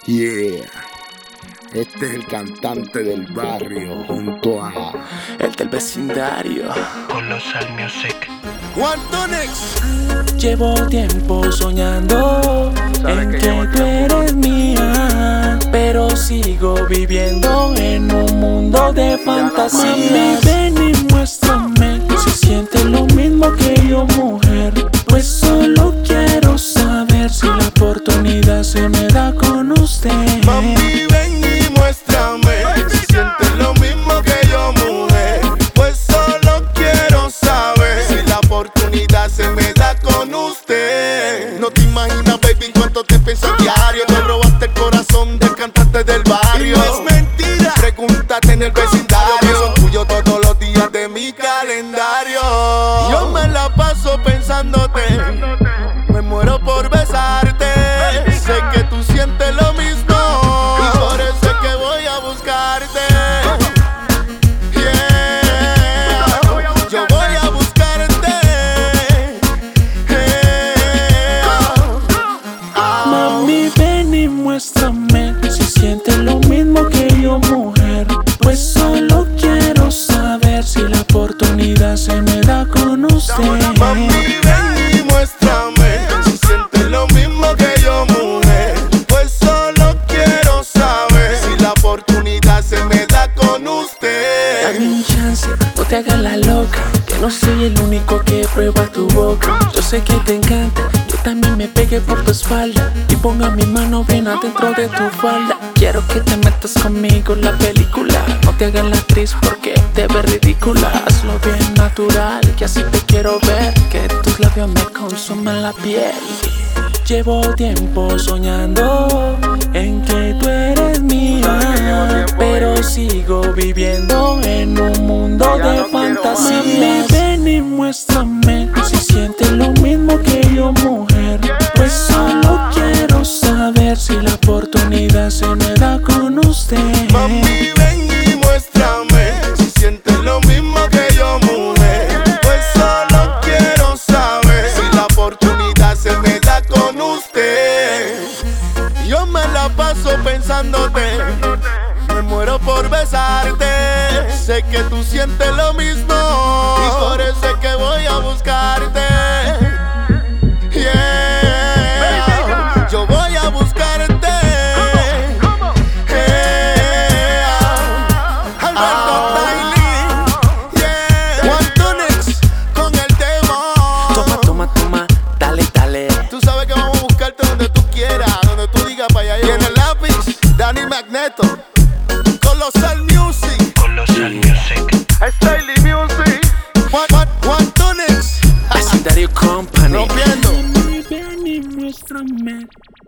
Yeah, este es el cantante del barrio junto a el del vecindario. Colossal Music. Guantonex. Llevo tiempo soñando en que tú eres mía, pero sigo viviendo en un mundo de fantasías. Mami, ven y muéstrame si sientes lo mismo que yo, mujer. Pues solo quiero saber si la oportunidad se me da con usted. Mami, ven y muéstrame si sientes lo mismo que yo, mujer. Pues solo quiero saber si la oportunidad se me da con usted. No te imaginas, baby, cuánto te pienso diario. Te robaste el corazón del cantante del barrio. Y no es mentira, pregúntate en el vecindario, que son tuyos todos los días de mi calendario. Yo me la paso pensándote, me muero por besarte. Sé que tú sientes lo mismo y por eso es que voy a buscarte. Yeah, yo voy a buscarte. Mami, ven y muéstrame si sientes lo mismo que yo, mujer. Pues solo quiero saber si la oportunidad se me da con usted. Mami, ven y muéstrame si sientes lo mismo que yo, mujer. Pues solo quiero saber si la oportunidad se me da con usted. Dame un chance, no te hagas la loca, que no soy el único que prueba tu boca. Yo sé que te encanta, yo también me pegué por tu espalda y ponga mi mano bien adentro de tu falda. Quiero que te metas conmigo en la película, no te hagas la actriz porque te ves ridícula. Hazlo bien natural, que así te quiero ver, que tus labios me consumen la piel. Llevo tiempo soñando en que tú eres mía, pero sigo viviendo en un mundo de fantasías. Mami, ven y muéstrame si sientes lo mismo que yo, mujer. Pues solo quiero saber si la oportunidad se me da con usted. Mami, ven y muéstrame si sientes lo mismo que yo, mujer. Pues solo quiero saber si la oportunidad se me da con usted. Yo me la paso pensándote, me muero por besarte. Sé que tú sientes lo mismo y por eso es que voy a buscarte. Yeah, yo voy a buscarte. Alberto Daily, yeah. Guantonex con el tema. Toma, dale, dale. Tú sabes que vamos a buscarte donde tú quieras, donde tú digas para allá. Y en el lápiz, Danny Magneto, Colossal Music, Colossal Music. Daily Music, Guantonex, Vecindario Company. rompiendo. Ven y muéstrame